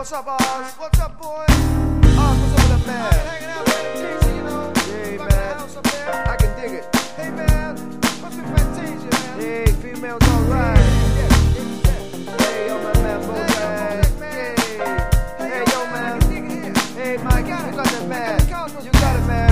what's up, Oz? What's up, boy? Oz, what's up with that man? Hanging out with Fantasia, you know? Yeah, man. House up there. I can dig it. Hey, man, what's with Fantasia, man? Hey, females alright. Hey, yo, my man, Bojack. Hey, yo, man. Hey, Mike, you got that man. You got it, man.